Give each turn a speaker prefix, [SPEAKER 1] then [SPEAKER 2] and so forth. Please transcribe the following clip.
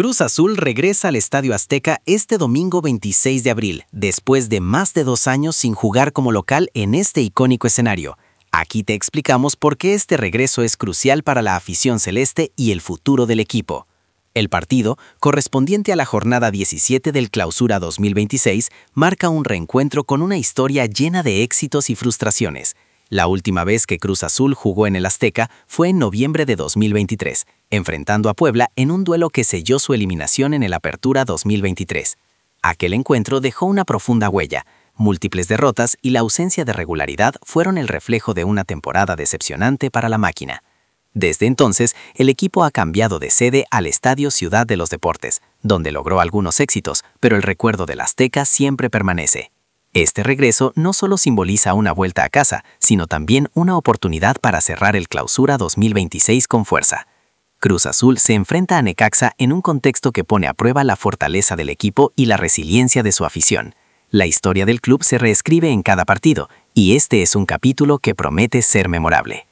[SPEAKER 1] Cruz Azul regresa al Estadio Azteca este domingo 26 de abril, después de más de 2 años sin jugar como local en este icónico escenario. Aquí te explicamos por qué este regreso es crucial para la afición celeste y el futuro del equipo. El partido, correspondiente a la jornada 17 del Clausura 2026, marca un reencuentro con una historia llena de éxitos y frustraciones. La última vez que Cruz Azul jugó en el Azteca fue en noviembre de 2023, enfrentando a Puebla en un duelo que selló su eliminación en el Apertura 2023. Aquel encuentro dejó una profunda huella. Múltiples derrotas y la ausencia de regularidad fueron el reflejo de una temporada decepcionante para la máquina. Desde entonces, el equipo ha cambiado de sede al Estadio Ciudad de los Deportes, donde logró algunos éxitos, pero el recuerdo del Azteca siempre permanece. Este regreso no solo simboliza una vuelta a casa, sino también una oportunidad para cerrar el Clausura 2026 con fuerza. Cruz Azul se enfrenta a Necaxa en un contexto que pone a prueba la fortaleza del equipo y la resiliencia de su afición. La historia del club se reescribe en cada partido, y este es un capítulo que promete ser memorable.